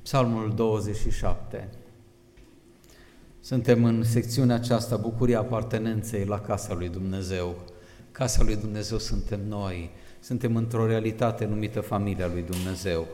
Psalmul 27. Suntem în secțiunea aceasta, bucuria apartenenței la casa lui Dumnezeu. Casa lui Dumnezeu suntem noi, suntem într-o realitate numită familia lui Dumnezeu.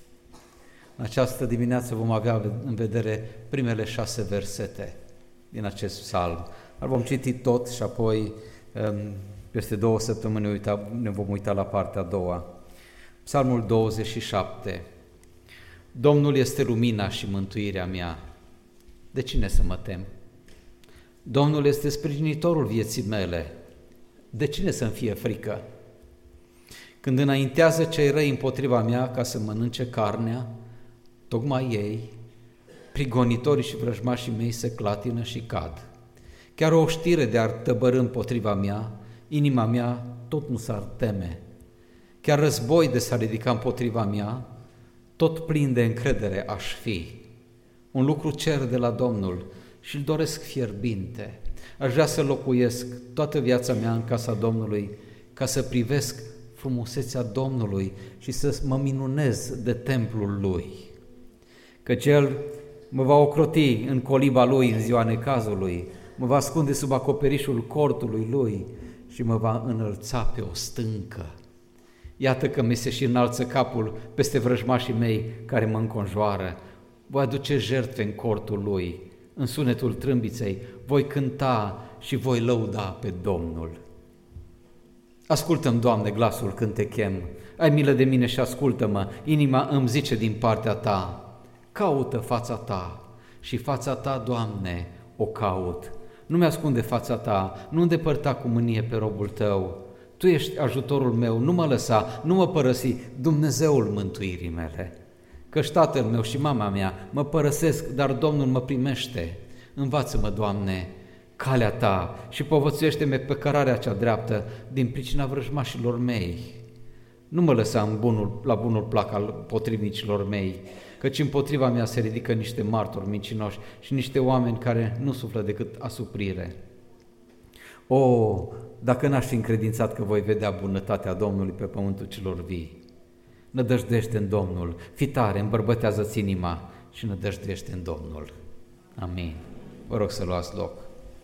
În această dimineață vom avea în vedere primele 6 versete din acest psalm. Dar vom citi tot și apoi peste 2 săptămâni ne vom uita la partea a doua. Psalmul 27. Domnul este lumina și mântuirea mea. De cine să mă tem? Domnul este sprijinitorul vieții mele. De cine să-mi fie frică? Când înaintează cei răi împotriva mea ca să mănânce carnea, tocmai ei, prigonitorii și vrăjmașii mei se clatină și cad. Chiar o știre de-ar tăbărî împotriva mea, inima mea tot nu s-ar teme. Chiar război de s-ar ridica împotriva mea, tot plin de încredere aș fi. Un lucru cer de la Domnul și îl doresc fierbinte. Aș vrea să locuiesc toată viața mea în casa Domnului, ca să privesc frumusețea Domnului și să mă minunez de templul Lui. Căci El mă va ocroti în coliba Lui în ziua necazului, mă va ascunde sub acoperișul cortului Lui și mă va înălța pe o stâncă. Iată că mi se și înalță capul peste vrăjmașii mei care mă înconjoară. Voi aduce jertfe în cortul Lui, în sunetul trâmbiței, voi cânta și voi lăuda pe Domnul. Ascultă-mi, Doamne, glasul când te chem, ai milă de mine și ascultă-mă, inima îmi zice din partea Ta, caută fața Ta și fața Ta, Doamne, o caut. Nu mi-ascunde fața Ta, nu îndepărta cu mânie pe robul Tău. Tu ești ajutorul meu, nu mă lăsa, nu mă părăsi, Dumnezeul mântuirii mele. Căci tatăl meu și mama mea mă părăsesc, dar Domnul mă primește. Învață-mă, Doamne, calea Ta și povățuiește-mă pe cărarea cea dreaptă din pricina vrăjmașilor mei. Nu mă lăsa la bunul plac al potrivnicilor mei, căci împotriva mea se ridică niște martori mincinoși și niște oameni care nu suflă decât asuprire. O, dacă n-aș fi încredințat că voi vedea bunătatea Domnului pe pământul celor vii. Nădăjduiește în Domnul, fii tare, îmbărbătează-ți inima și nădăjduiește în Domnul. Amin. Vă rog să luați loc.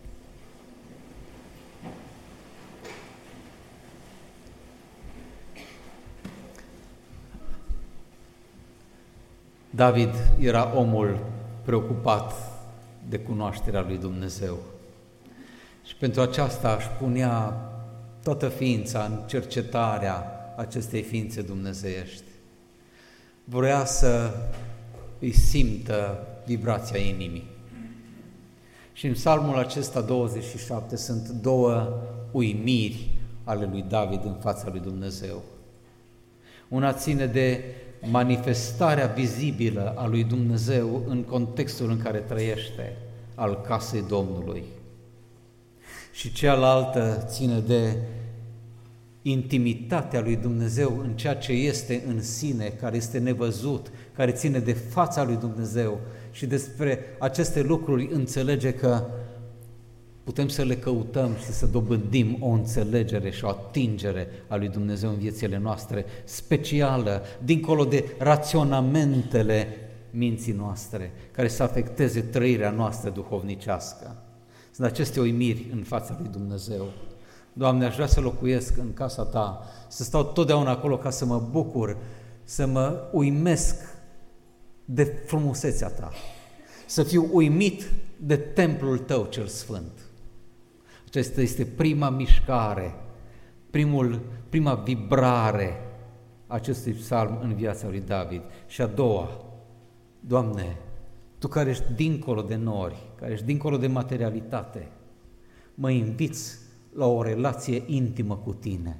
David era omul preocupat de cunoașterea lui Dumnezeu și pentru aceasta își punea toată ființa în cercetarea acestei ființe dumnezeiești. Vrea să îi simtă vibrația inimii. Și în psalmul acesta 27 sunt 2 uimiri ale lui David în fața lui Dumnezeu. Una ține de manifestarea vizibilă a lui Dumnezeu în contextul în care trăiește, al casei Domnului. Și cealaltă ține de intimitatea lui Dumnezeu în ceea ce este în sine, care este nevăzut, care ține de fața lui Dumnezeu și despre aceste lucruri înțelege că putem să le căutăm și să dobândim o înțelegere și o atingere a lui Dumnezeu în viețile noastre, specială, dincolo de raționamentele minții noastre, care să afecteze trăirea noastră duhovnicească. Sunt aceste uimiri în fața lui Dumnezeu. Doamne, aș vrea să locuiesc în casa Ta, să stau totdeauna acolo ca să mă bucur, să mă uimesc de frumusețea Ta, să fiu uimit de templul Tău cel sfânt. Aceasta este prima mișcare, prima vibrare acestui psalm în viața lui David. Și a doua, Doamne, Tu care ești dincolo de nori, care ești dincolo de materialitate, mă inviți la o relație intimă cu Tine,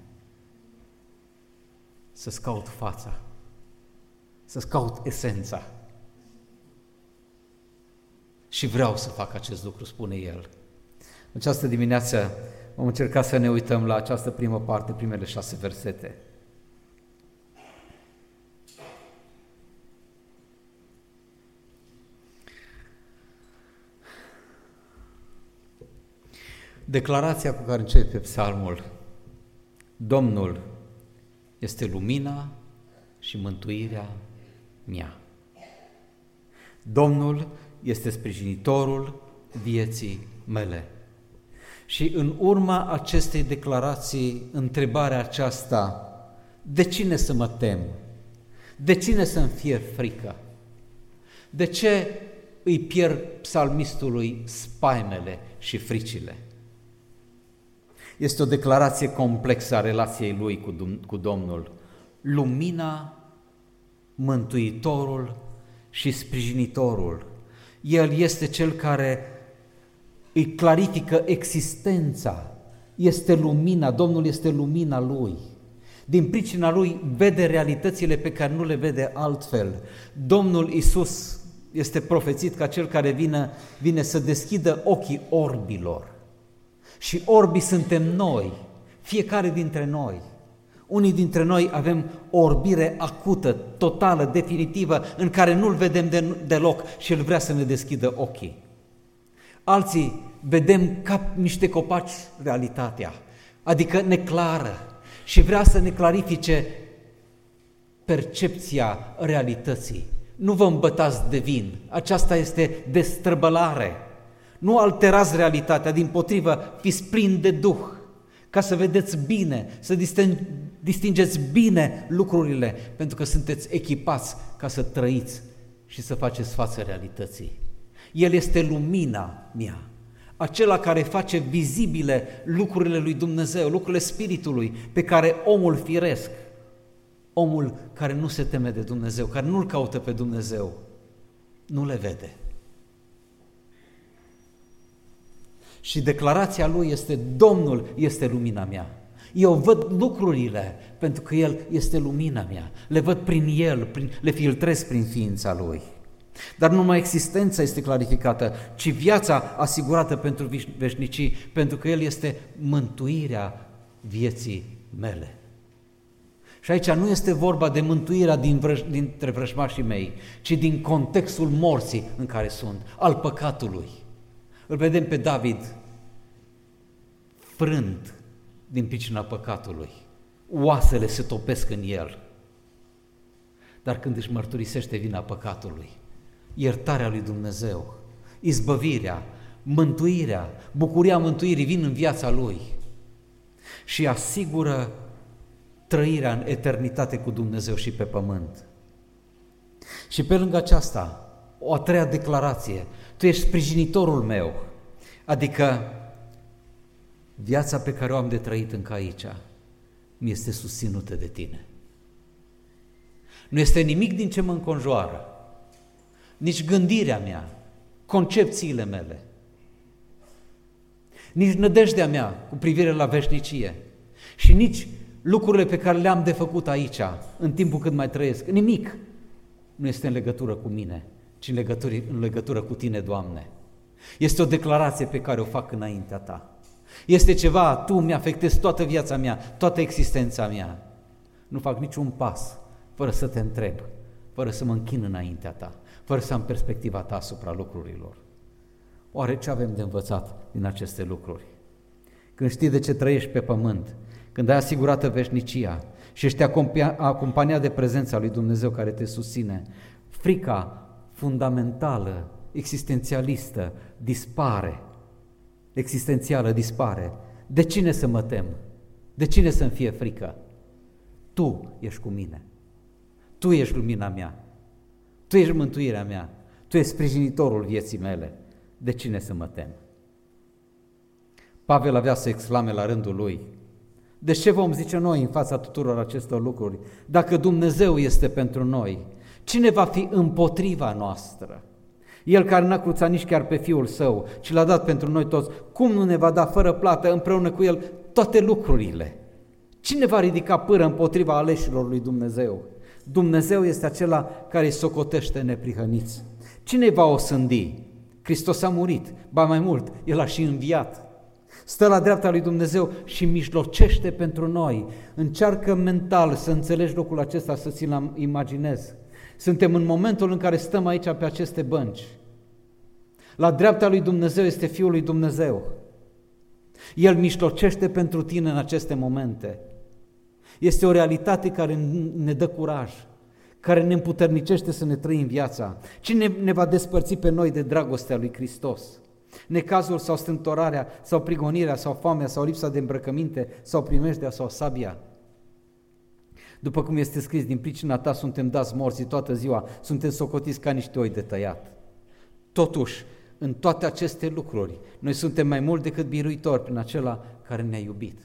să-ți caut fața, să-ți caut esența. Și vreau să fac acest lucru, spune el. În această dimineață vom încerca să ne uităm la această primă parte, primele 6 versete. Declarația cu care începe psalmul: Domnul este lumina și mântuirea mea. Domnul este sprijinitorul vieții mele. Și în urma acestei declarații, întrebarea aceasta, de cine să mă tem? De cine să-mi fie frică? De ce îi pierd psalmistului spaimele și fricile? Este o declarație complexă a relației lui cu Domnul. Lumina, Mântuitorul și Sprijinitorul. El este cel care îi clarifică existența. Este lumina, Domnul este lumina lui. Din pricina lui vede realitățile pe care nu le vede altfel. Domnul Iisus este profețit ca cel care vine să deschidă ochii orbilor. Și orbii suntem noi, fiecare dintre noi. Unii dintre noi avem o orbire acută, totală, definitivă, în care nu-L vedem deloc și El vrea să ne deschidă ochii. Alții vedem ca niște copaci realitatea, adică neclară, și vrea să ne clarifice percepția realității. Nu vă îmbătați de vin, aceasta este destrăbălare. Nu alterați realitatea, dimpotrivă, fiți plini de Duh, ca să vedeți bine, să distingeți bine lucrurile, pentru că sunteți echipați ca să trăiți și să faceți față realității. El este lumina mea, acela care face vizibile lucrurile lui Dumnezeu, lucrurile Spiritului, pe care omul firesc, omul care nu se teme de Dumnezeu, care nu-L caută pe Dumnezeu, nu le vede. Și declarația lui este: Domnul este lumina mea. Eu văd lucrurile pentru că El este lumina mea. Le văd prin El, le filtrez prin ființa Lui. Dar nu numai existența este clarificată, ci viața asigurată pentru veșnicii, pentru că El este mântuirea vieții mele. Și aici nu este vorba de mântuirea dintre vrăjmașii mei, ci din contextul morții în care sunt, al păcatului. Îl vedem pe David frânt din pricina păcatului. Oasele se topesc în el. Dar când își mărturisește vina păcatului, iertarea lui Dumnezeu, izbăvirea, mântuirea, bucuria mântuirii vin în viața lui și asigură trăirea în eternitate cu Dumnezeu și pe pământ. Și pe lângă aceasta, o a treia declarație: Tu ești sprijinitorul meu, adică viața pe care o am de trăit încă aici mi este susținută de Tine. Nu este nimic din ce mă înconjoară, nici gândirea mea, concepțiile mele, nici nădejdea mea cu privire la veșnicie și nici lucrurile pe care le-am de făcut aici, în timpul cât mai trăiesc. Nimic nu este în legătură cu mine, ci în legătură cu Tine, Doamne. Este o declarație pe care o fac înaintea Ta. Este ceva, Tu mi-afectezi toată viața mea, toată existența mea. Nu fac niciun pas fără să Te întreb, fără să mă închin înaintea Ta, fără să am perspectiva Ta asupra lucrurilor. Oare ce avem de învățat din aceste lucruri? Când știi de ce trăiești pe pământ, când ai asigurată veșnicia și ești acompaniat de prezența lui Dumnezeu care te susține, frica fundamentală, existențialistă, dispare. Existențială dispare. De cine să mă tem? De cine să-mi fie frică? Tu ești cu mine. Tu ești lumina mea. Tu ești mântuirea mea. Tu ești sprijinitorul vieții mele. De cine să mă tem? Pavel avea să exclame la rândul lui: de ce vom zice noi în fața tuturor acestor lucruri? Dacă Dumnezeu este pentru noi, cine va fi împotriva noastră? El care n-a cruțat nici chiar pe Fiul Său, ci l-a dat pentru noi toți, cum nu ne va da fără plată împreună cu El toate lucrurile? Cine va ridica pâră împotriva aleșilor lui Dumnezeu? Dumnezeu este acela care îi socotește neprihăniți. Cine va osândi? Hristos a murit, ba mai mult, El a și înviat. Stă la dreapta lui Dumnezeu și mijlocește pentru noi. Încearcă mental să înțelegi lucrul acesta, să ți-l imaginezi. Suntem în momentul în care stăm aici pe aceste bănci. La dreapta lui Dumnezeu este Fiul lui Dumnezeu. El mijlocește pentru tine în aceste momente. Este o realitate care ne dă curaj, care ne împuternicește să ne trăim viața? Cine ne va despărți pe noi de dragostea lui Hristos? Necazul sau stântorarea, sau prigonirea, sau foamea, sau lipsa de îmbrăcăminte, sau primejdea, sau sabia? După cum este scris, din pricina ta suntem dați morți toată ziua, suntem socotiți ca niște oi de tăiat. Totuși, în toate aceste lucruri, noi suntem mai mult decât biruitori prin acela care ne-a iubit.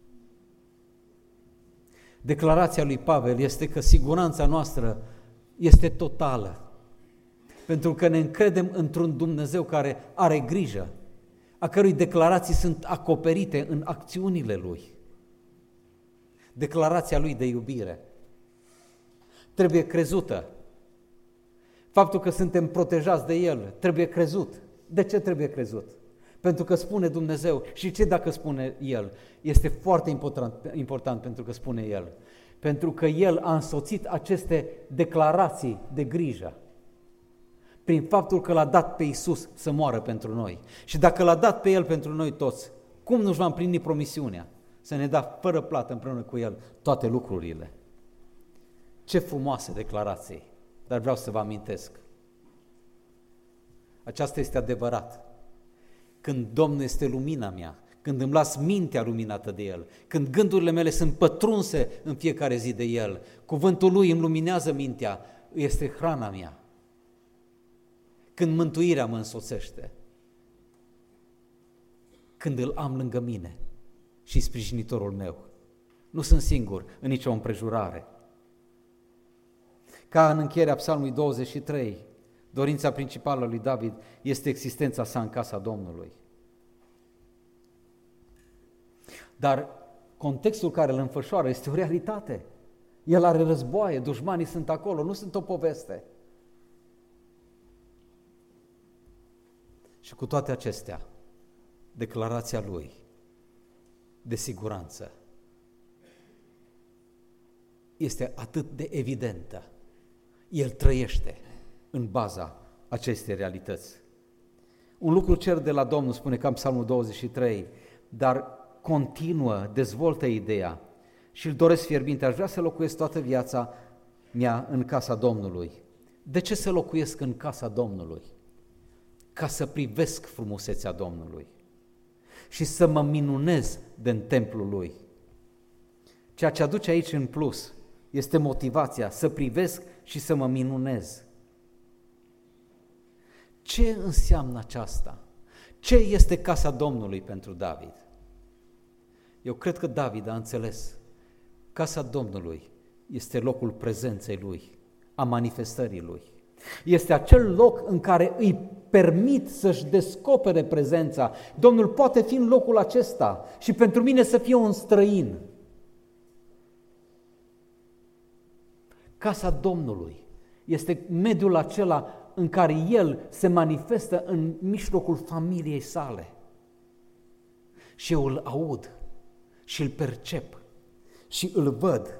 Declarația lui Pavel este că siguranța noastră este totală, pentru că ne încredem într-un Dumnezeu care are grijă, a cărui declarații sunt acoperite în acțiunile Lui. Declarația Lui de iubire trebuie crezută. Faptul că suntem protejați de El trebuie crezut. De ce trebuie crezut? Pentru că spune Dumnezeu. Și ce dacă spune El? Este foarte important pentru că spune El. Pentru că El a însoțit aceste declarații de grijă prin faptul că L-a dat pe Iisus să moară pentru noi. Și dacă L-a dat pe El pentru noi toți, cum nu-și va împlini promisiunea? Să ne dea fără plată împreună cu El toate lucrurile. Ce frumoase declarații! Dar vreau să vă amintesc. Aceasta este adevărat. Când Domnul este lumina mea, când îmi las mintea luminată de El, când gândurile mele sunt pătrunse în fiecare zi de El, cuvântul Lui îmi luminează mintea, este hrana mea. Când mântuirea mă însoțește, când îl am lângă mine și sprijinitorul meu, nu sunt singur în nicio împrejurare. Ca în încheierea Psalmului 23, dorința principală a lui David este existența sa în casa Domnului. Dar contextul care îl înfășoară este o realitate. El are războaie, dușmanii sunt acolo, nu sunt o poveste. Și cu toate acestea, declarația lui de siguranță este atât de evidentă. El trăiește în baza acestei realități. Un lucru cer de la Domnul, spune ca în Psalmul 23, dar continuă, dezvoltă ideea și îl doresc fierbinte, aș vrea să locuiesc toată viața mea în casa Domnului. De ce să locuiesc în casa Domnului? Ca să privesc frumusețea Domnului și să mă minunez din templul Lui. Ceea ce aduce aici în plus este motivația să privesc și să mă minunez. Ce înseamnă aceasta? Ce este casa Domnului pentru David? Eu cred că David a înțeles. Casa Domnului este locul prezenței Lui, a manifestării Lui. Este acel loc în care îi permit să-și descopere prezența. Domnul poate fi în locul acesta și pentru mine să fie un străin. Casa Domnului este mediul acela în care El se manifestă în mijlocul familiei sale. Și eu îl aud și îl percep și îl văd.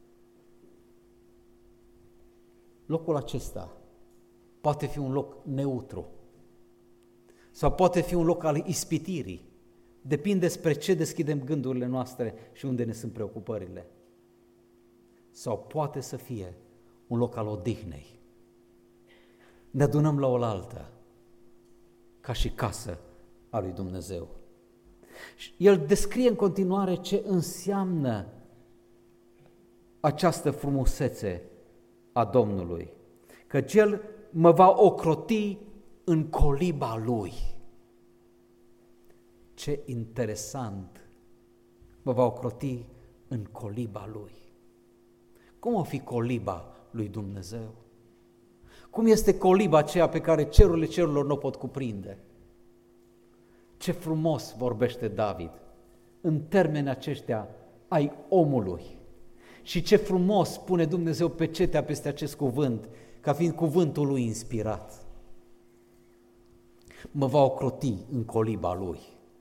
Locul acesta poate fi un loc neutru sau poate fi un loc al ispitirii. Depinde spre ce deschidem gândurile noastre și unde ne sunt preocupările. Sau poate să fie un loc al odihnei. Ne adunăm la oaltă ca și casă a lui Dumnezeu. El descrie în continuare ce înseamnă această frumusețe a Domnului, căci El mă va ocroti în coliba Lui. Ce interesant! Mă va ocroti în coliba Lui. Cum o fi coliba lui Dumnezeu? Cum este coliba aceea pe care cerurile cerurilor nu o pot cuprinde? Ce frumos vorbește David în termeni aceștia ai omului. Și ce frumos pune Dumnezeu pecetea peste acest cuvânt, ca fiind cuvântul lui inspirat. Mă va ocroti în coliba lui.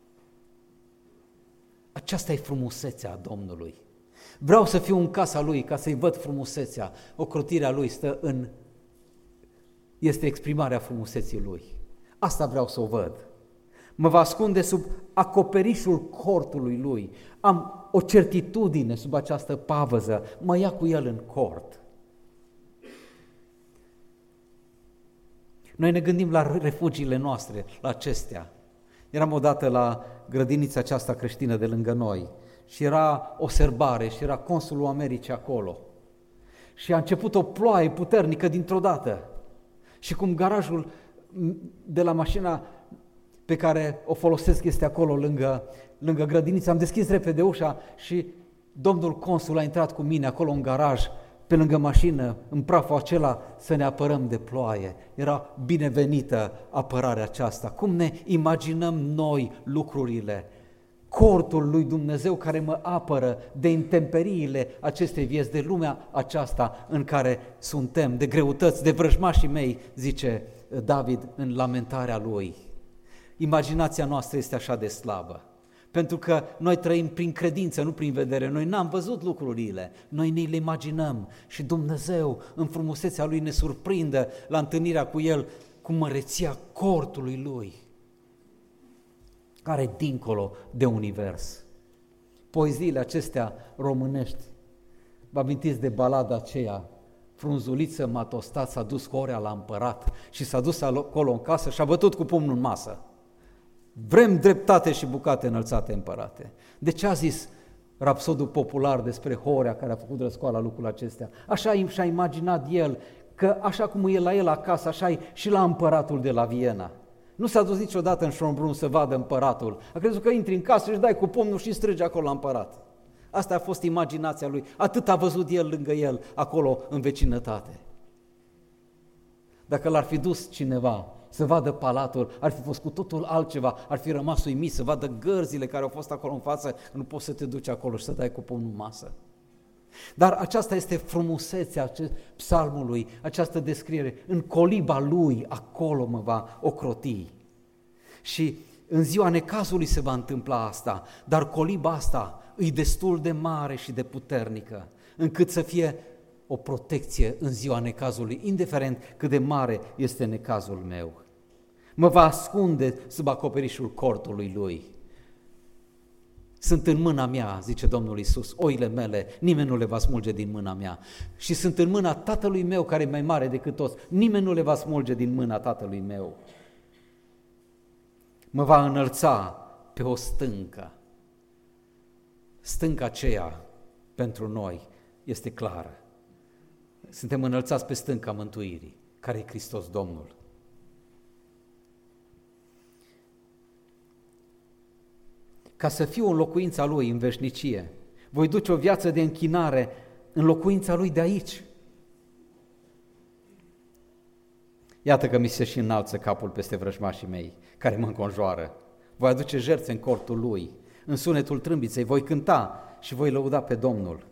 Aceasta e frumusețea Domnului. Vreau să fiu în casa lui ca să-i văd frumusețea. Ocrotirea lui este exprimarea frumuseții lui. Asta vreau să o văd. Mă va ascunde sub acoperișul cortului lui. Am o certitudine sub această pavăză. Mă ia cu el în cort. Noi ne gândim la refugiile noastre, la acestea. Eram odată la grădinița aceasta creștină de lângă noi și era o serbare și era consulul Americii acolo. Și a început o ploaie puternică dintr-o dată. Și cum garajul de la mașina pe care o folosesc este acolo lângă grădiniță, am deschis repede ușa și domnul consul a intrat cu mine acolo în garaj, pe lângă mașină, în praful acela, să ne apărăm de ploaie. Era binevenită apărarea aceasta. Cum ne imaginăm noi lucrurile? Cortul lui Dumnezeu care mă apără de intemperiile acestei vieți, de lumea aceasta în care suntem, de greutăți, de vrăjmașii mei, zice David în lamentarea lui. Imaginația noastră este așa de slabă, pentru că noi trăim prin credință, nu prin vedere. Noi n-am văzut lucrurile, noi ne le imaginăm și Dumnezeu în frumusețea Lui ne surprinde la întâlnirea cu El, cu măreția cortului Lui, care e dincolo de univers. Poeziile acestea românești, vă amintiți de balada aceea, frunzuliță m-a tostat, s-a dus Horea la împărat și s-a dus acolo în casă și a bătut cu pumnul în masă. Vrem dreptate și bucate înălțate, împărate. De ce a zis rapsodul popular despre Horea care a făcut răscoala lucrul acestea? Așa și-a imaginat el, că așa cum e la el acasă, așa e și la împăratul de la Viena. Nu s-a dus niciodată în Schönbrunn să vadă împăratul. A crezut că intri în casă și își dai cu pumnul și strigi acolo la împărat. Asta a fost imaginația lui. Atât a văzut el lângă el, acolo în vecinătate. Dacă l-ar fi dus cineva să vadă palatul, ar fi fost cu totul altceva, ar fi rămas uimit să vadă gărzile care au fost acolo în față, că nu poți să te duci acolo și să dai cu pumnul în masă. Dar aceasta este frumusețea psalmului, această descriere. În coliba lui, acolo mă va ocroti. Și în ziua necazului se va întâmpla asta, dar coliba asta e destul de mare și de puternică, încât să fie o protecție în ziua necazului, indiferent cât de mare este necazul meu. Mă va ascunde sub acoperișul cortului lui. Sunt în mâna mea, zice Domnul Iisus, oile mele, nimeni nu le va smulge din mâna mea. Și sunt în mâna Tatălui meu care e mai mare decât toți, nimeni nu le va smulge din mâna Tatălui meu. Mă va înălța pe o stâncă. Stânca aceea, pentru noi, este clară. Suntem înălțați pe stânca mântuirii, care e Hristos Domnul. Ca să fiu în locuința Lui în veșnicie, voi duce o viață de închinare în locuința Lui de aici. Iată că mi se și înalță capul peste vrăjmașii mei, care mă înconjoară. Voi aduce jertfe în cortul Lui, în sunetul trâmbiței, voi cânta și voi lăuda pe Domnul.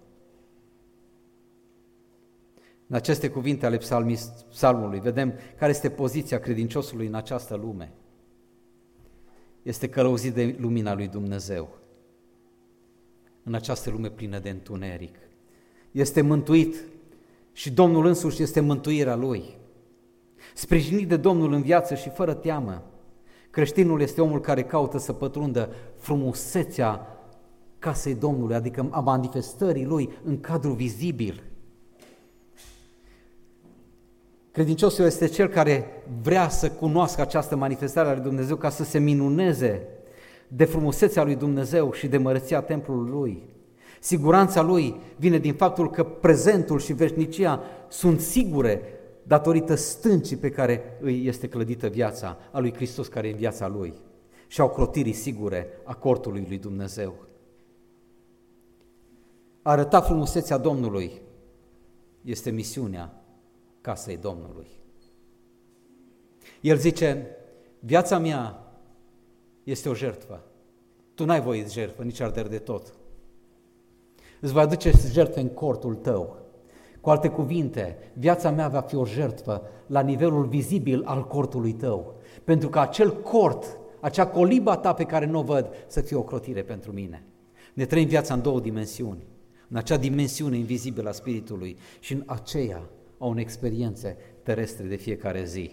În aceste cuvinte ale psalmului vedem care este poziția credinciosului în această lume. Este călăuzit de lumina lui Dumnezeu în această lume plină de întuneric. Este mântuit și Domnul însuși este mântuirea lui. Sprijinit de Domnul în viață și fără teamă, creștinul este omul care caută să pătrundă frumusețea casei Domnului, adică a manifestării lui în cadrul vizibil. Credinciosul este cel care vrea să cunoască această manifestare a lui Dumnezeu ca să se minuneze de frumusețea lui Dumnezeu și de măreția templului lui. Siguranța lui vine din faptul că prezentul și veșnicia sunt sigure datorită stâncii pe care îi este clădită viața, a lui Hristos care e în viața lui și a ocrotirii sigure a cortului lui Dumnezeu. A arăta frumusețea Domnului este misiunea casei Domnului. El zice, viața mea este o jertfă. Tu n-ai voie de jertfă, nici arderi de tot. Îți voi aduce jertfe în cortul tău. Cu alte cuvinte, viața mea va fi o jertfă la nivelul vizibil al cortului tău. Pentru că acel cort, acea colibă ta pe care nu o văd, să fie o crotire pentru mine. Ne trăim viața în două dimensiuni. În acea dimensiune invizibilă a Spiritului și în aceea au în experiențe terestre de fiecare zi.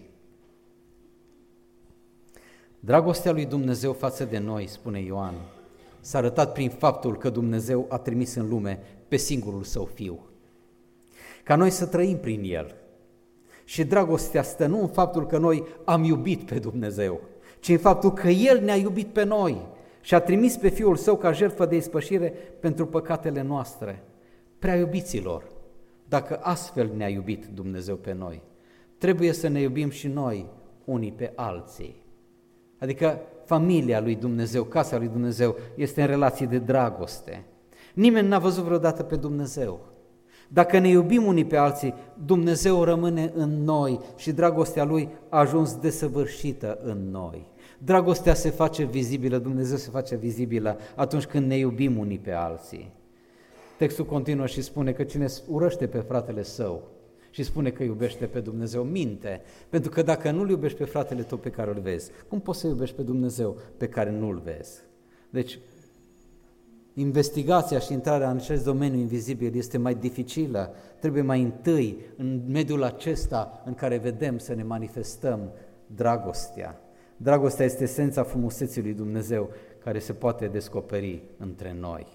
Dragostea lui Dumnezeu față de noi, spune Ioan, s-a arătat prin faptul că Dumnezeu a trimis în lume pe singurul Său Fiu, ca noi să trăim prin El Și dragostea stă nu în faptul că noi am iubit pe Dumnezeu, ci în faptul că El ne-a iubit pe noi și a trimis pe Fiul Său ca jertfă de ispășire pentru păcatele noastre. Prea iubiților, dacă astfel ne-a iubit Dumnezeu pe noi, trebuie să ne iubim și noi unii pe alții. Adică familia lui Dumnezeu, casa lui Dumnezeu este în relație de dragoste. Nimeni n-a văzut vreodată pe Dumnezeu. Dacă ne iubim unii pe alții, Dumnezeu rămâne în noi și dragostea Lui a ajuns desăvârșită în noi. Dragostea se face vizibilă, Dumnezeu se face vizibilă atunci când ne iubim unii pe alții. Textul continuă și spune că cine urăște pe fratele său și spune că iubește pe Dumnezeu, minte, pentru că dacă nu-L iubești pe fratele tău pe care îl vezi, cum poți să iubești pe Dumnezeu pe care nu-L vezi? Deci, investigația și intrarea în acest domeniu invizibil este mai dificilă, trebuie mai întâi, în mediul acesta în care vedem să ne manifestăm dragostea. Dragostea este esența frumuseții lui Dumnezeu care se poate descoperi între noi.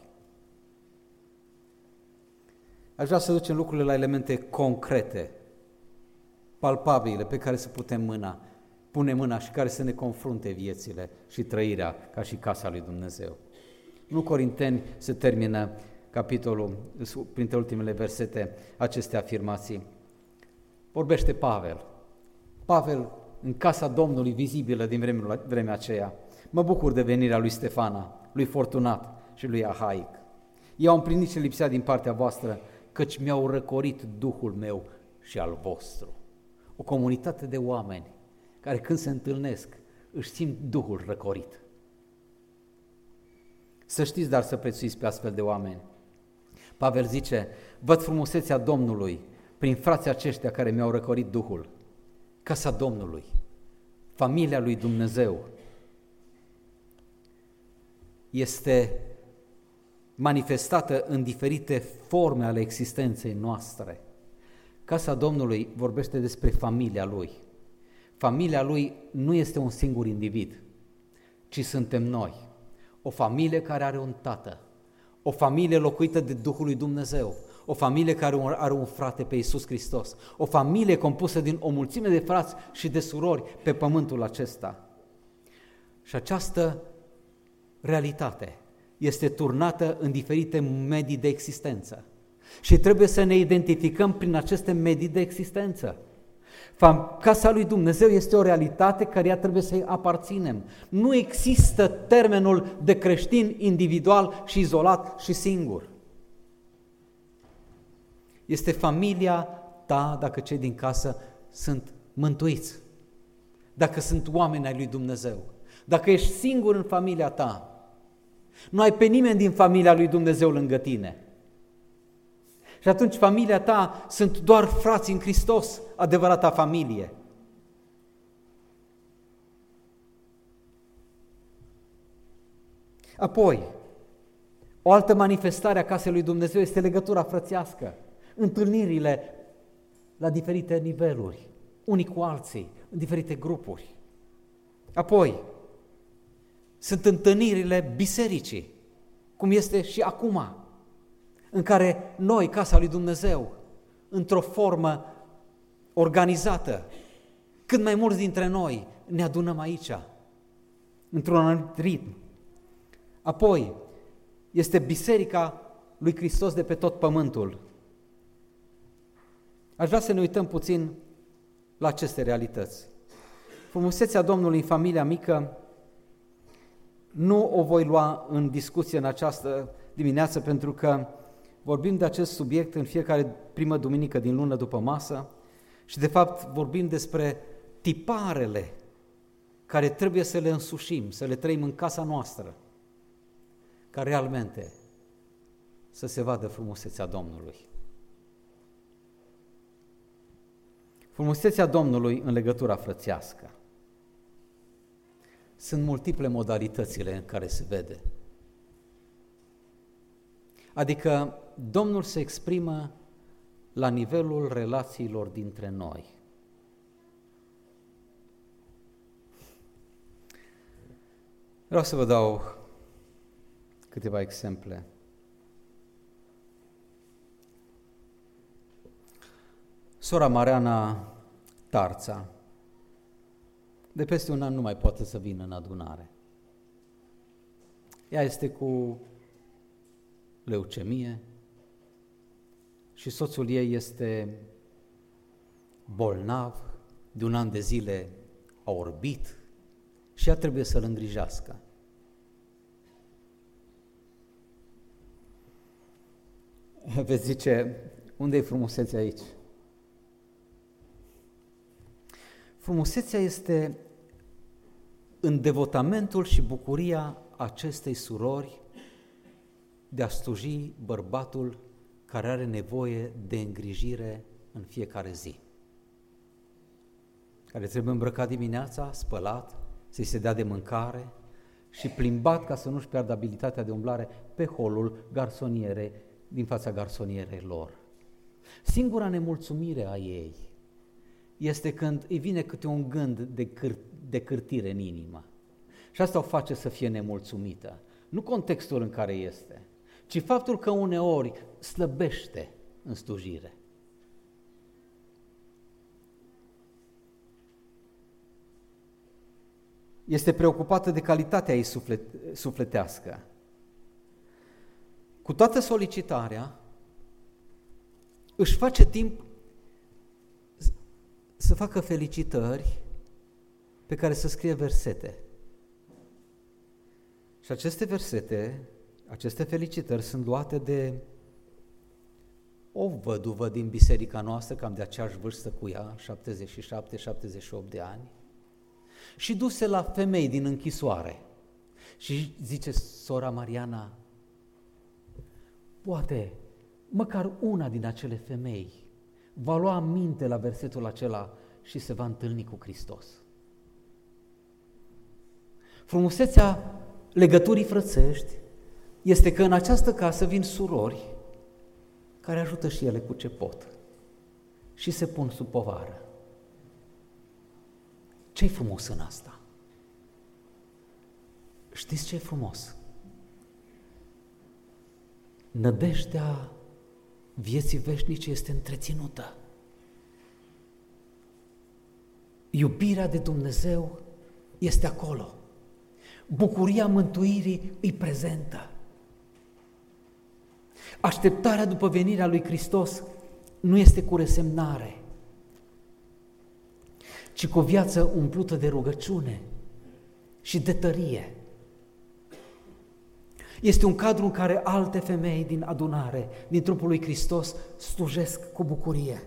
Aș vrea să ducem lucrurile la elemente concrete, palpabile, pe care să putem pune mâna și care să ne confrunte viețile și trăirea ca și casa lui Dumnezeu. În Corinteni se termină capitolul, printre ultimele versete, aceste afirmații. Vorbește Pavel. Pavel, în casa Domnului vizibilă din vremea aceea, mă bucur de venirea lui Stefana, lui Fortunat și lui Ahaic. Ei au împlinit ce lipsea din partea voastră, căci mi-au răcorit Duhul meu și al vostru. O comunitate de oameni care când se întâlnesc își simt Duhul răcorit. Să știți, dar să prețuiți pe astfel de oameni. Pavel zice, văd frumusețea Domnului prin frații aceștia care mi-au răcorit Duhul. Casa Domnului, familia lui Dumnezeu, este manifestată în diferite forme ale existenței noastre. Casa Domnului vorbește despre familia Lui. Familia Lui nu este un singur individ, ci suntem noi. O familie care are un tată, o familie locuită de Duhul lui Dumnezeu, o familie care are un frate pe Iisus Hristos, o familie compusă din o mulțime de frați și de surori pe pământul acesta. Și această realitate este turnată în diferite medii de existență și trebuie să ne identificăm prin aceste medii de existență. Casa lui Dumnezeu este o realitate căreia trebuie să-i aparținem. Nu există termenul de creștin individual și izolat și singur. Este familia ta dacă cei din casă sunt mântuiți, dacă sunt oameni ai lui Dumnezeu, dacă ești singur în familia ta, nu ai pe nimeni din familia lui Dumnezeu lângă tine. Și atunci familia ta sunt doar frați în Hristos, adevărata familie. Apoi, o altă manifestare a casei lui Dumnezeu este legătura frățească, întâlnirile la diferite niveluri, unii cu alții, în diferite grupuri. Apoi, sunt întâlnirile bisericii, cum este și acum, în care noi, casa lui Dumnezeu, într-o formă organizată, cât mai mulți dintre noi ne adunăm aici, într-un anumit ritm. Apoi, este biserica lui Hristos de pe tot pământul. Aș vrea să ne uităm puțin la aceste realități. Frumusețea Domnului în familia mică nu o voi lua în discuție în această dimineață pentru că vorbim de acest subiect în fiecare primă duminică din lună după masă și de fapt vorbim despre tiparele care trebuie să le însușim, să le trăim în casa noastră, ca realmente să se vadă frumusețea Domnului. Frumusețea Domnului în legătura frățească. Sunt multiple modalitățile în care se vede. Adică Domnul se exprimă la nivelul relațiilor dintre noi. Vreau să vă dau câteva exemple. Sora Mariana Tarța, de peste un an nu mai poate să vină în adunare. Ea este cu leucemie și soțul ei este bolnav, de un an de zile a orbit și ea trebuie să-l îngrijească. Veți zice, unde e frumusețea aici? Frumusețea este în devotamentul și bucuria acestei surori de a sluji bărbatul care are nevoie de îngrijire în fiecare zi, care trebuie îmbrăcat dimineața, spălat, să-i se dea de mâncare și plimbat ca să nu-și piardă abilitatea de umblare pe holul garsoniere, din fața garsonierei lor. Singura nemulțumire a ei este când îi vine câte un gând de cârtire în inimă. Și asta o face să fie nemulțumită. Nu contextul în care este, ci faptul că uneori slăbește în slujire. Este preocupată de calitatea ei sufletească. Cu toată solicitarea, își face timp să facă felicitări pe care să scrie versete. Și aceste versete, aceste felicitări sunt luate de o văduvă din biserica noastră, cam de aceeași vârstă cu ea, 77-78 de ani, și duse la femei din închisoare. Și zice sora Mariana, poate măcar una din acele femei va lua aminte la versetul acela și se va întâlni cu Hristos. Frumusețea legăturii frățești este că în această casă vin surori care ajută și ele cu ce pot și se pun sub povară. Ce-i frumos în asta? Știți ce-i frumos? Nădejdea vieții veșnice este întreținută. Iubirea de Dumnezeu este acolo. Bucuria mântuirii îi prezentă. Așteptarea după venirea lui Hristos nu este cu resemnare, ci cu o viață umplută de rugăciune și de tărie. Este un cadru în care alte femei din adunare, din trupul lui Hristos, slujesc cu bucurie.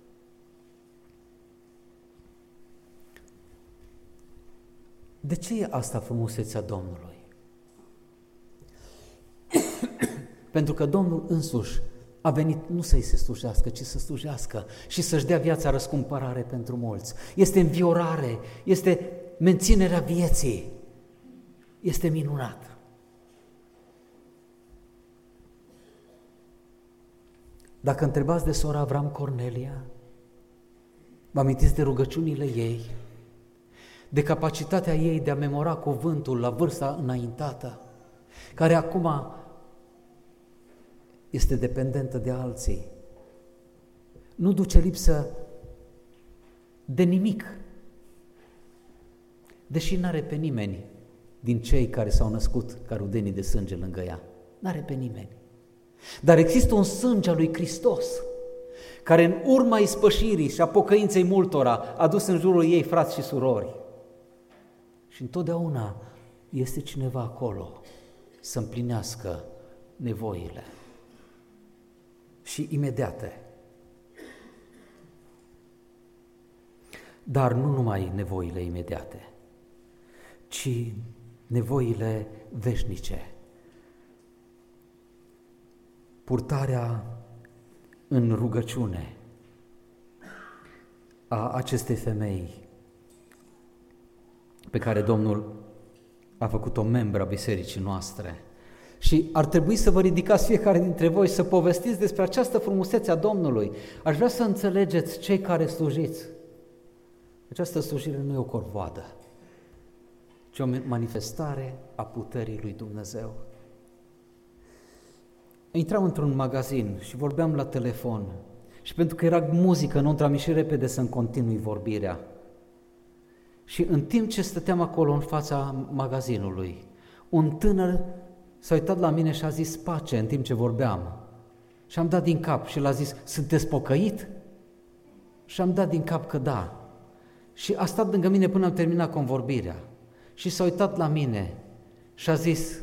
De ce e asta frumusețea Domnului? Pentru că Domnul însuși a venit nu să-i se slujească, ci să slujească și să-și dea viața răscumpărare pentru mulți. Este înviorare, este menținerea vieții. Este minunat. Dacă întrebați de sora Avram Cornelia, vă amintiți de rugăciunile ei, de capacitatea ei de a memora cuvântul la vârsta înaintată, care acum este dependentă de alții, nu duce lipsă de nimic, deși n-are pe nimeni din cei care s-au născut ca rudenii de sânge lângă ea. N-are pe nimeni. Dar există un sânge al lui Hristos, care în urma ispășirii și a pocăinței multora a dus în jurul ei frați și surori. Și întotdeauna este cineva acolo să împlinească nevoile și imediate. Dar nu numai nevoile imediate, ci nevoile veșnice. Purtarea în rugăciune a acestei femei pe care Domnul a făcut-o membră a bisericii noastre. Și ar trebui să vă ridicați fiecare dintre voi să povestiți despre această frumusețe a Domnului. Aș vrea să înțelegeți, cei care slujiți, această slujire nu e o corvoadă, ci o manifestare a puterii lui Dumnezeu. Intram într-un magazin și vorbeam la telefon Și pentru că era muzică înăuntru, am ieșit repede să-mi continui vorbirea. Și în timp ce stăteam acolo în fața magazinului, un tânăr s-a uitat la mine și a zis pace în timp ce vorbeam. Și am dat din cap și l-a zis, sunteți pocăit? Și am dat din cap că da. Și a stat lângă mine până am terminat convorbirea. Și s-a uitat la mine și a zis,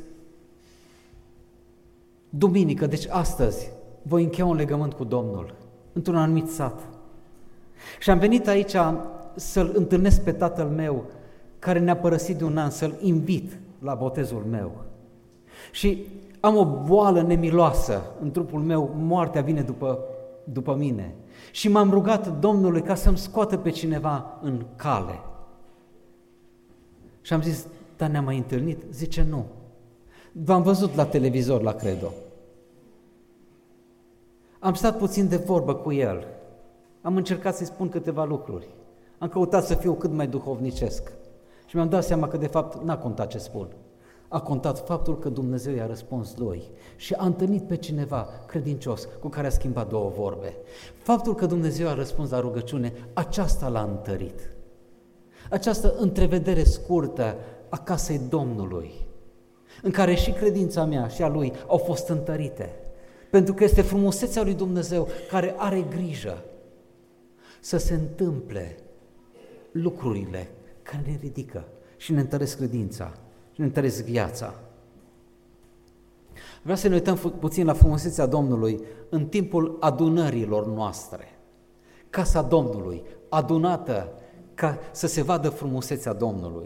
duminică, deci astăzi, voi încheia un legământ cu Domnul, într-un anumit sat. Și am venit aici să-l întâlnesc pe tatăl meu, care ne-a părăsit de un an, să-l invit la botezul meu. Și am o boală nemiloasă în trupul meu, moartea vine după mine. Și m-am rugat Domnului ca să-mi scoată pe cineva în cale. Și am zis, dar ne-am mai întâlnit? Zice, nu. V-am văzut la televizor, la Credo. Am stat puțin de vorbă cu el. Am încercat să-i spun câteva lucruri. Am căutat să fiu cât mai duhovnicesc. Și mi-am dat seama că, de fapt, n-a contat ce spun. A contat faptul că Dumnezeu i-a răspuns lui și a întâlnit pe cineva credincios cu care a schimbat două vorbe. Faptul că Dumnezeu a răspuns la rugăciune, aceasta l-a întărit. Această întrevedere scurtă a casei Domnului, în care și credința mea și a lui au fost întărite, pentru că este frumusețea lui Dumnezeu care are grijă să se întâmple lucrurile care ne ridică și ne întăresc credința și ne întăresc viața. Vreau să ne uităm puțin la frumusețea Domnului în timpul adunărilor noastre. Casa Domnului, adunată ca să se vadă frumusețea Domnului.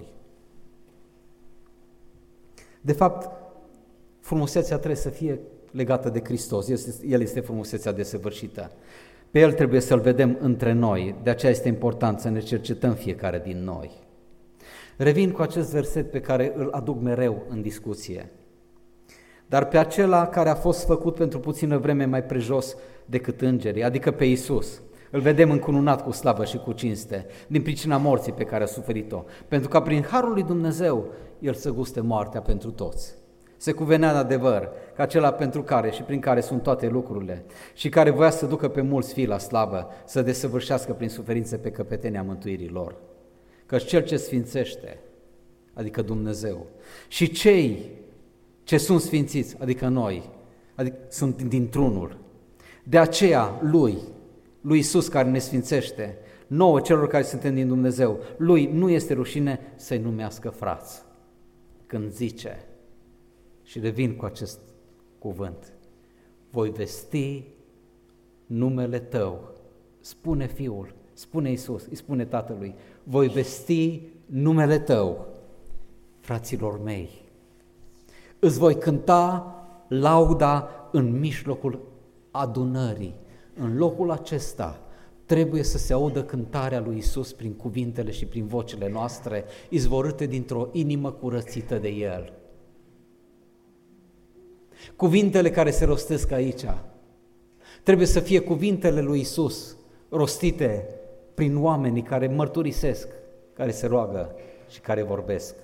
De fapt, frumusețea trebuie să fie legată de Hristos. El este frumusețea desăvârșită. Pe El trebuie să-L vedem între noi, de aceea este important să ne cercetăm fiecare din noi. Revin cu acest verset pe care îl aduc mereu în discuție. Dar pe acela care a fost făcut pentru puțină vreme mai prejos decât îngerii, adică pe Iisus, îl vedem încununat cu slavă și cu cinste, din pricina morții pe care a suferit-o, pentru că prin harul lui Dumnezeu El să guste moartea pentru toți. Se cuvenea în adevăr că acela pentru care și prin care sunt toate lucrurile și care voia să ducă pe mulți fii la slavă, să desăvârșească prin suferințe pe căpetenia mântuirii lor. Căci Cel ce sfințește, adică Dumnezeu, și cei ce sunt sfințiți, adică noi, adică sunt dintr-unul. De aceea lui Iisus care ne sfințește, nouă celor care suntem din Dumnezeu, lui nu este rușine să-i numească frați. Când zice, și revin cu acest cuvânt, voi vesti numele Tău, spune Fiul, spune Iisus, îi spune Tatălui, voi vesti numele Tău, fraților mei. Îți voi cânta lauda în mijlocul adunării. În locul acesta trebuie să se audă cântarea lui Iisus prin cuvintele și prin vocile noastre, izvorâte dintr-o inimă curățită de El. Cuvintele care se rostesc aici trebuie să fie cuvintele lui Iisus, rostite prin oamenii care mărturisesc, care se roagă și care vorbesc.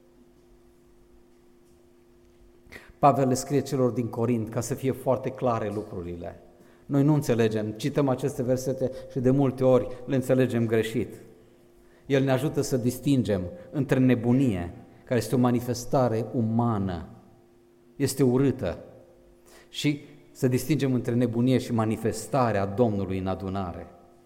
Pavel le scrie celor din Corint ca să fie foarte clare lucrurile. Noi nu înțelegem, cităm aceste versete și de multe ori le înțelegem greșit. El ne ajută să distingem între nebunie, care este o manifestare umană, este urâtă, și să distingem între nebunie și manifestarea Domnului în adunare.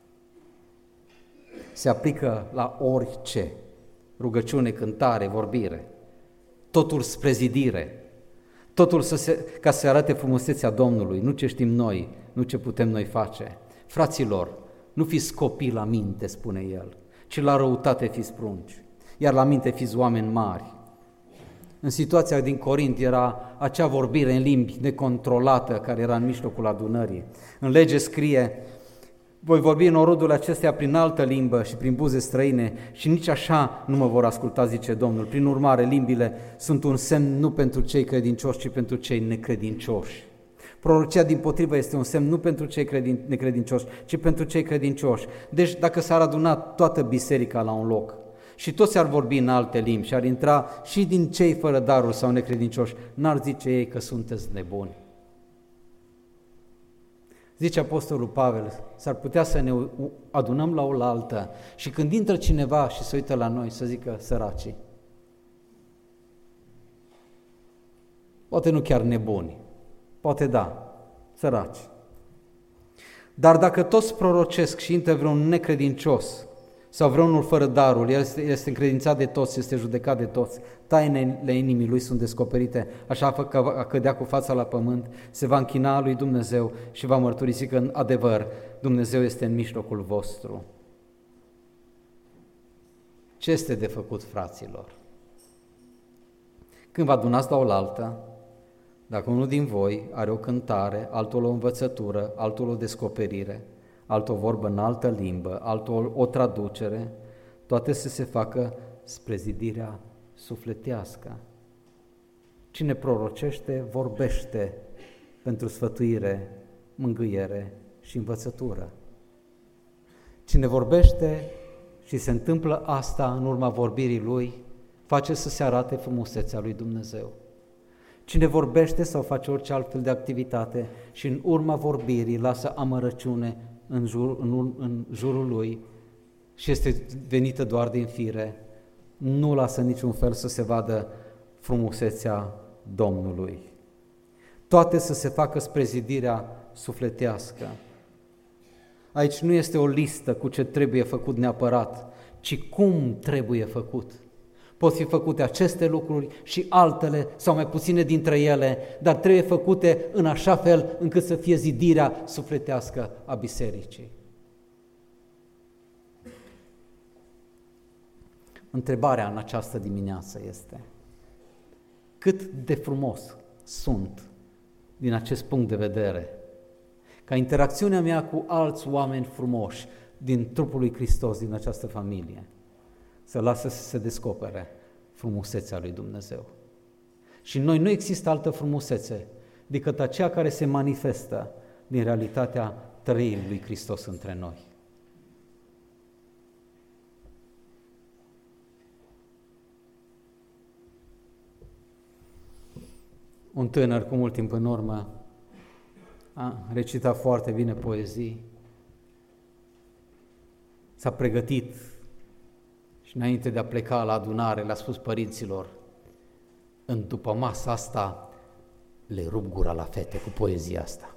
Se aplică la orice, rugăciune, cântare, vorbire, totul spre zidire, totul ca să arate frumusețea Domnului, nu ce știm noi, nu ce putem noi face. Fraților, nu fiți copii la minte, spune el, ci la răutate fiți prunci, iar la minte fiți oameni mari. În situația din Corint era acea vorbire în limbi necontrolată care era în mijlocul adunării. În lege scrie, voi vorbi în orodul acesteia prin altă limbă și prin buze străine și nici așa nu mă vor asculta, zice Domnul. Prin urmare, limbile sunt un semn nu pentru cei credincioși, ci pentru cei necredincioși. Prorocia dimpotrivă este un semn nu pentru cei necredincioși, ci pentru cei credincioși. Deci dacă s-ar aduna toată biserica la un loc și toți ar vorbi în alte limbi și ar intra și din cei fără daruri sau necredincioși, n-ar zice ei că sunteți nebuni. Zice Apostolul Pavel, s-ar putea să ne adunăm la oaltă și când intră cineva și se uită la noi să zică săracii. Poate nu chiar nebuni, poate da, săraci. Dar dacă toți prorocesc și intră vreun necredincios sau vreunul fără darul, el este încredințat de toți, este judecat de toți, tainele inimii lui sunt descoperite, așa că va cădea cu fața la pământ, se va închina lui Dumnezeu și va mărturisi că în adevăr Dumnezeu este în mijlocul vostru. Ce este de făcut, fraților? Când vă adunați la oaltă, dacă unul din voi are o cântare, altul o învățătură, altul o descoperire, altul o vorbă în altă limbă, altul o traducere, toate să se facă spre zidirea sufletească. Cine prorocește, vorbește pentru sfătuire, mângâiere și învățătură. Cine vorbește și se întâmplă asta în urma vorbirii lui, face să se arate frumusețea lui Dumnezeu. Cine vorbește sau face orice altfel de activitate și în urma vorbirii lasă amărăciune în jurul lui și este venită doar din fire, nu lasă niciun fel să se vadă frumusețea Domnului. Toate să se facă spre zidirea sufletească. Aici nu este o listă cu ce trebuie făcut neapărat, ci cum trebuie făcut. Pot fi făcute aceste lucruri și altele sau mai puține dintre ele, dar trebuie făcute în așa fel încât să fie zidirea sufletească a bisericii. Întrebarea în această dimineață este: cât de frumos sunt din acest punct de vedere, ca interacțiunea mea cu alți oameni frumoși din trupul lui Hristos, din această familie, să lasă să se descopere frumusețea lui Dumnezeu. Și în noi nu există altă frumusețe decât aceea care se manifestă din realitatea trăirii lui Hristos între noi. Un tânăr cu mult timp în urmă a recitat foarte bine poezii, s-a pregătit și înainte de a pleca la adunare le-a spus părinților: după masa asta le rup gura la fete cu poezia asta.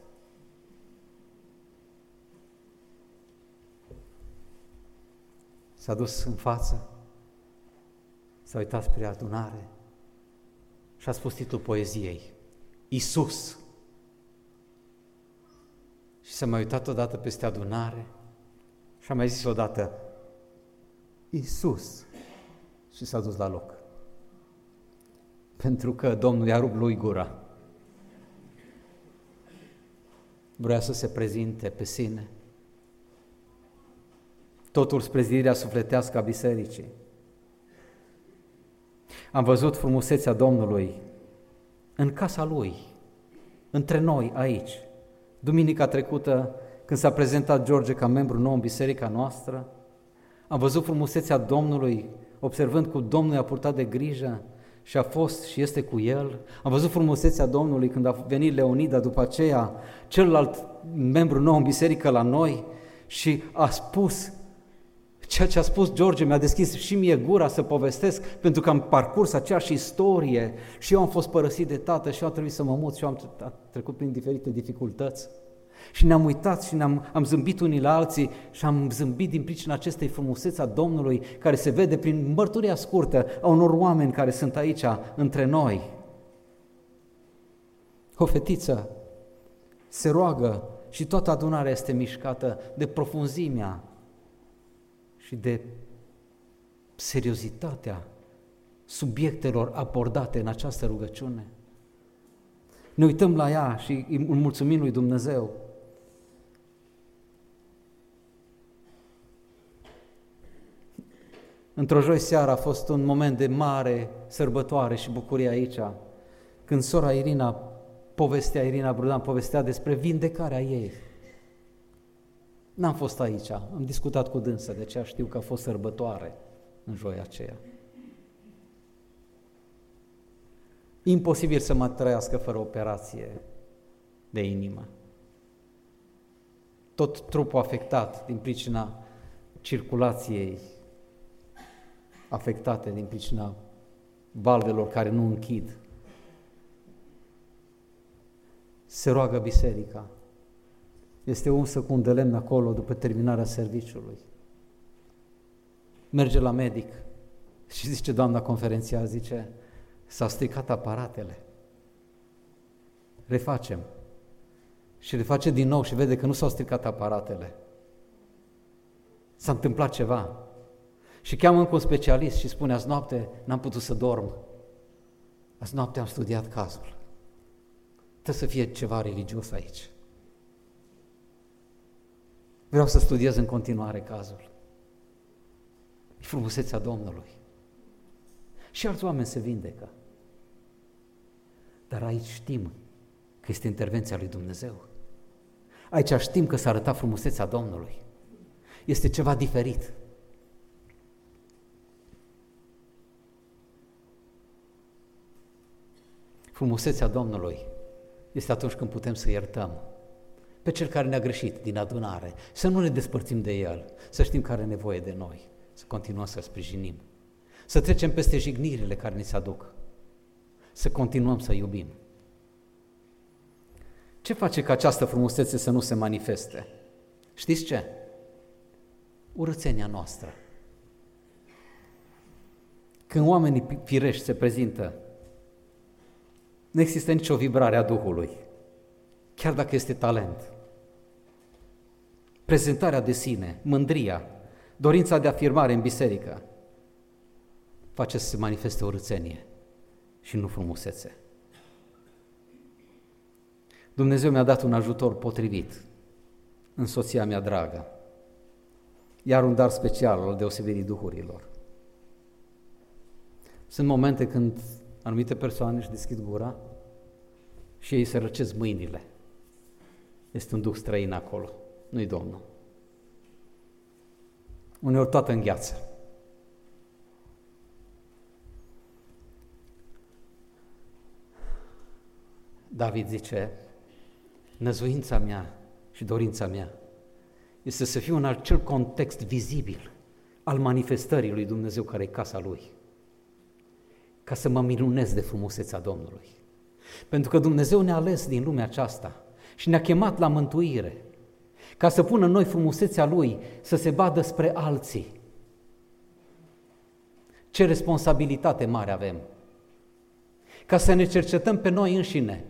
S-a dus în față, s-a uitat spre adunare și a spus titlul poeziei: Iisus. Și s-a mai uitat odată peste adunare și a mai zis odată: Iisus. Și s-a dus la loc. Pentru că Domnul i-a rupt lui gura. Vrea să se prezinte pe sine. Totul spre zidirea sufletească a bisericii. Am văzut frumusețea Domnului în casa Lui, între noi aici. Duminica trecută, când s-a prezentat George ca membru nou în biserica noastră, am văzut frumusețea Domnului, observând cum Domnul i-a purtat de grijă și a fost și este cu el. Am văzut frumusețea Domnului când a venit Leonida, după aceea celălalt membru nou în biserică la noi, și a spus ceea ce a spus George, mi-a deschis și mie gura să povestesc, pentru că am parcurs aceeași istorie și eu am fost părăsit de tată și eu am trebuit să mă mut și eu am trecut prin diferite dificultăți. Și ne-am uitat și am zâmbit unii la alții și am zâmbit din pricina acestei frumuseți a Domnului, care se vede prin mărturia scurtă a unor oameni care sunt aici între noi. O fetiță se roagă și toată adunarea este mișcată de profunzimea și de seriozitatea subiectelor abordate în această rugăciune. Ne uităm la ea și îi mulțumim lui Dumnezeu. Într-o joi seara a fost un moment de mare sărbătoare și bucurie aici, când sora Irina Brudan povestea despre vindecarea ei. N-am fost aici, am discutat cu dânsă, de aceea știu că a fost sărbătoare în joia aceea. Imposibil să mă trăiască fără operație de inimă. tot trupul afectat din pricina circulației afectate, din pricina valvelor care nu închid. Se roagă biserica. Este unsă cu un de lemn acolo după terminarea serviciului. Merge la medic și zice doamna conferențiar, zice, s-au stricat aparatele. Refacem. Și reface din nou și vede că nu s-au stricat aparatele. S-a întâmplat ceva. Și cheamă încă un specialist și spune, azi noapte n-am putut să dorm. Azi noapte am studiat cazul. Trebuie să fie ceva religios aici. Vreau să studiez în continuare cazul. E frumusețea Domnului. Și alți oameni se vindecă. Dar aici știm că este intervenția lui Dumnezeu. Aici știm că s-a arătat frumusețea Domnului. Este ceva diferit. Frumusețea Domnului este atunci când putem să iertăm pe cel care ne-a greșit din adunare, să nu ne despărțim de el, să știm că are nevoie de noi, să continuăm să-l sprijinim, să trecem peste jignirile care ni se aduc, să continuăm să iubim. Ce face ca această frumusețe să nu se manifeste? Știți ce? Urățenia noastră. Când oamenii firești se prezintă, nu există nicio vibrare a Duhului, chiar dacă este talent. Prezentarea de sine, mândria, dorința de afirmare în biserică, face să se manifeste urățenie și nu frumusețe. Dumnezeu mi-a dat un ajutor potrivit în soția mea dragă, iar un dar special al deosebirii duhurilor. Sunt momente când anumite persoane își deschid gura și ei se răcesc mâinile. Este un duh străin acolo, nu-i Domnul. Uneori toată îngheață. David zice, năzuința mea și dorința mea este să fiu în acel context vizibil al manifestării lui Dumnezeu care e casa Lui, ca să mă minunez de frumusețea Domnului. Pentru că Dumnezeu ne-a ales din lumea aceasta și ne-a chemat la mântuire, ca să pună în noi frumusețea Lui să se vadă spre alții. Ce responsabilitate mare avem! Ca să ne cercetăm pe noi înșine,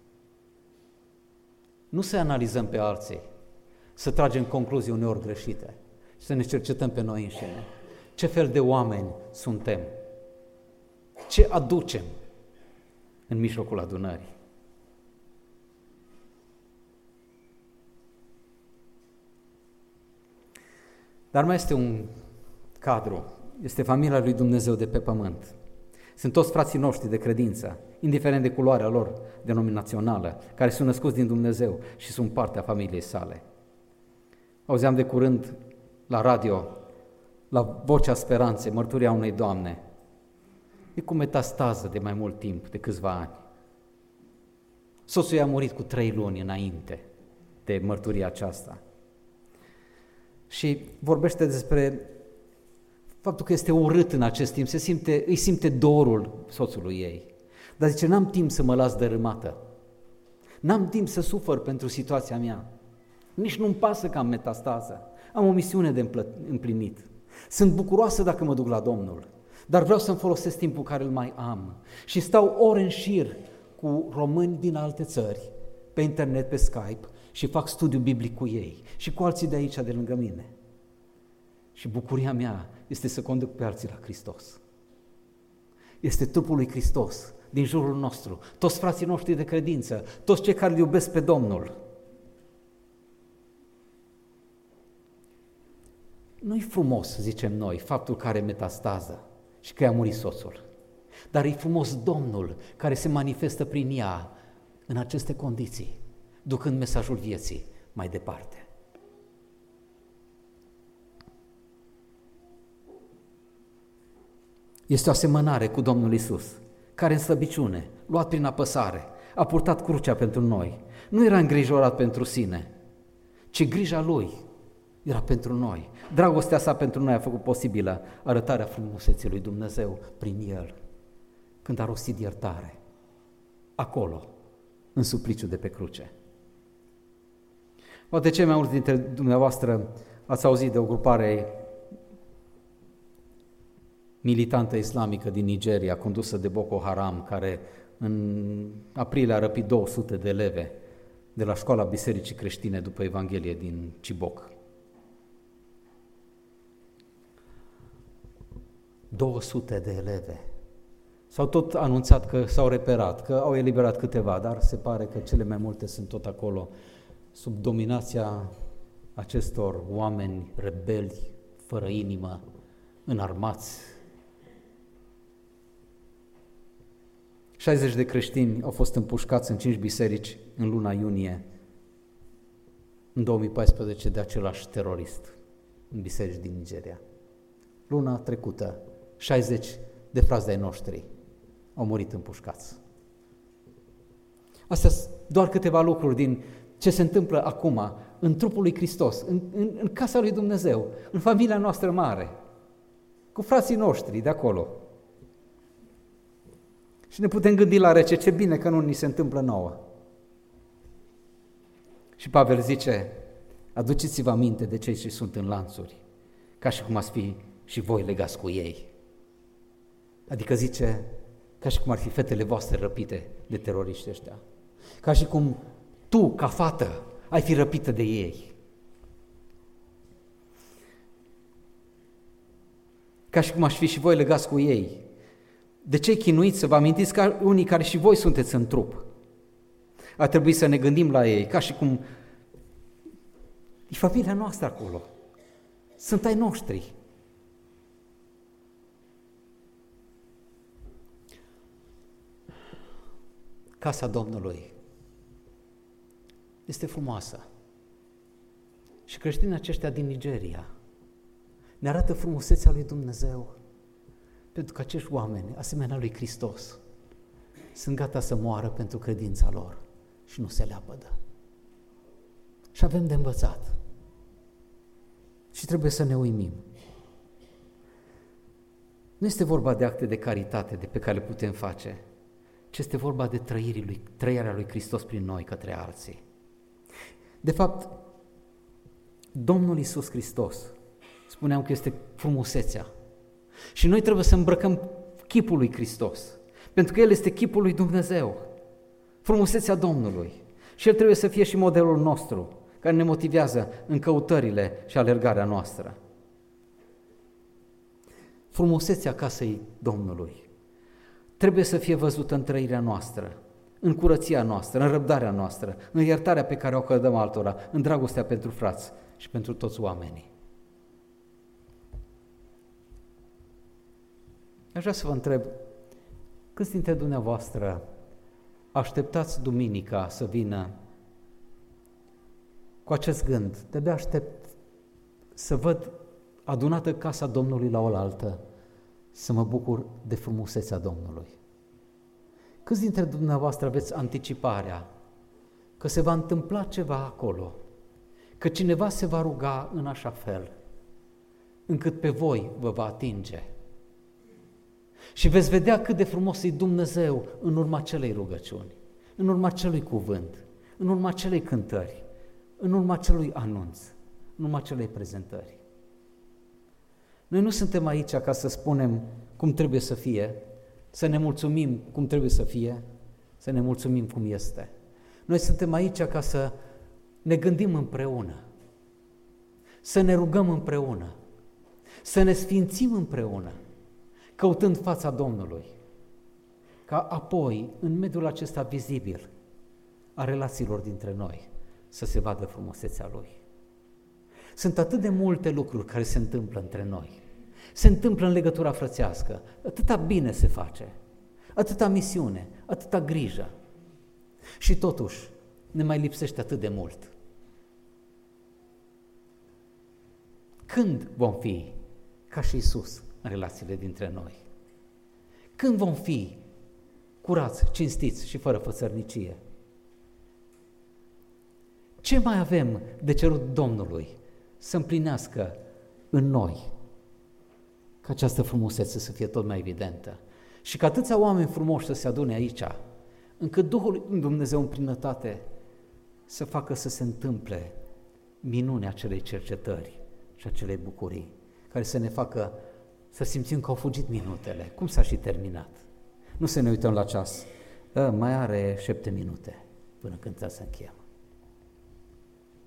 nu să analizăm pe alții, să tragem concluzii uneori greșite, să ne cercetăm pe noi înșine. Ce fel de oameni suntem? Ce aducem în mijlocul adunării? Dar mai este un cadru, este familia lui Dumnezeu de pe pământ. Sunt toți frații noștri de credință, indiferent de culoarea lor denominațională, care sunt născuți din Dumnezeu și sunt parte a familiei sale. Auzeam de curând la radio, la Vocea Speranței, mărturia unei doamne. E cu metastază de mai mult timp, de câțiva ani. Soțul ei a murit cu 3 luni înainte de mărturia aceasta. Și vorbește despre faptul că este urât în acest timp, îi simte dorul soțului ei. Dar zice, n-am timp să mă las dărâmată. N-am timp să sufăr pentru situația mea. Nici nu-mi pasă că am metastază. Am o misiune de împlinit. Sunt bucuroasă dacă mă duc la Domnul, dar vreau să-mi folosesc timpul care îl mai am. Și stau ore în șir cu români din alte țări, pe internet, pe Skype, și fac studiu biblic cu ei și cu alții de aici, de lângă mine. Și bucuria mea este să conduc pe alții la Hristos. Este trupul lui Hristos din jurul nostru, toți frații noștri de credință, toți cei care îl iubesc pe Domnul. Nu-i frumos, zicem noi, faptul că are metastază și că i-a murit soțul, dar e frumos Domnul care se manifestă prin ea în aceste condiții, ducând mesajul vieții mai departe. Este o asemănare cu Domnul Iisus, care în slăbiciune, luat prin apăsare, a purtat crucea pentru noi. Nu era îngrijorat pentru sine, ci grija Lui era pentru noi. Dragostea sa pentru noi a făcut posibilă arătarea frumuseții lui Dumnezeu prin El, când a rostit iertare, acolo, în supliciul de pe cruce. Poate cei mai mulți dintre dumneavoastră ați auzit de o grupare militantă islamică din Nigeria, condusă de Boko Haram, care în aprilie a răpit 200 de eleve de la școala Bisericii Creștine după Evanghelie din Chibok. 200 de eleve. S-au tot anunțat că s-au reperat, că au eliberat câteva, dar se pare că cele mai multe sunt tot acolo, sub dominația acestor oameni rebeli, fără inimă, înarmați. 60 de creștini au fost împușcați în 5 biserici în luna iunie, în 2014, de același terorist, în biserici din Nigeria. Luna trecută, 60 de frați de-ai noștri au murit împușcați. Astea sunt doar câteva lucruri din ce se întâmplă acum în trupul lui Hristos, în casa lui Dumnezeu, în familia noastră mare, cu frații noștri de acolo. Și ne putem gândi la rece, ce bine că nu ni se întâmplă nouă. Și Pavel zice, aduceți-vă aminte de cei ce sunt în lanțuri, ca și cum ați fi și voi legați cu ei. Adică zice, ca și cum ar fi fetele voastre răpite de teroriști ăștia. Ca și cum tu, ca fată, ai fi răpită de ei. Ca și cum aș fi și voi legați cu ei. De ce chinuiți să vă amintiți ca unii care și voi sunteți în trup? Ar trebui să ne gândim la ei, ca și cum e familia noastră acolo. Sunt ai noștri. Casa Domnului este frumoasă. Și creștinii aceștia din Nigeria ne arată frumusețea lui Dumnezeu, pentru că acești oameni, asemenea lui Hristos, sunt gata să moară pentru credința lor și nu se leapădă. Și avem de învățat. Și trebuie să ne uimim. Nu este vorba de acte de caritate de pe care le putem face, ci este vorba de trăirea lui Hristos prin noi către alții. De fapt, Domnul Iisus Hristos, spuneam că este frumusețea. Și noi trebuie să îmbrăcăm chipul lui Hristos, pentru că El este chipul lui Dumnezeu, frumusețea Domnului. Și El trebuie să fie și modelul nostru, care ne motivează în căutările și alergarea noastră. Frumusețea casei Domnului trebuie să fie văzută în trăirea noastră, în curăția noastră, în răbdarea noastră, în iertarea pe care o acordăm altora, în dragostea pentru frați și pentru toți oamenii. Aș vrea să vă întreb, câți dintre dumneavoastră așteptați duminica să vină cu acest gând? De-abia aștept să văd adunată casa Domnului la oaltă, să mă bucur de frumusețea Domnului. Câți dintre dumneavoastră aveți anticiparea că se va întâmpla ceva acolo, că cineva se va ruga în așa fel, încât pe voi vă va atinge? Și veți vedea cât de frumos e Dumnezeu în urma acelei rugăciuni, în urma acelui cuvânt, în urma acelei cântări, în urma acelui anunț, în urma acelei prezentări. Noi nu suntem aici ca să spunem cum trebuie să fie, să ne mulțumim cum trebuie să fie, să ne mulțumim cum este. Noi suntem aici ca să ne gândim împreună, să ne rugăm împreună, să ne sfințim împreună, căutând fața Domnului, ca apoi, în mediul acesta vizibil a relațiilor dintre noi, să se vadă frumusețea Lui. Sunt atât de multe lucruri care se întâmplă între noi. Se întâmplă în legătura frățească, atâta bine se face, atâta misiune, atâta grijă. Și totuși ne mai lipsește atât de mult. Când vom fi ca și Iisus în relațiile dintre noi? Când vom fi curați, cinstiți și fără fățărnicie? Ce mai avem de cerut Domnului să împlinească în noi? Ca această frumusețe să fie tot mai evidentă. Și că atâția oameni frumoși să se adune aici, încât Duhul lui Dumnezeu în plinătate să facă să se întâmple minunea acelei cercetări și acelei bucurii, care să ne facă să simțim că au fugit minutele. Cum s-a și terminat? Nu să ne uităm la ceas. Mai are 7 minute până când să încheiem.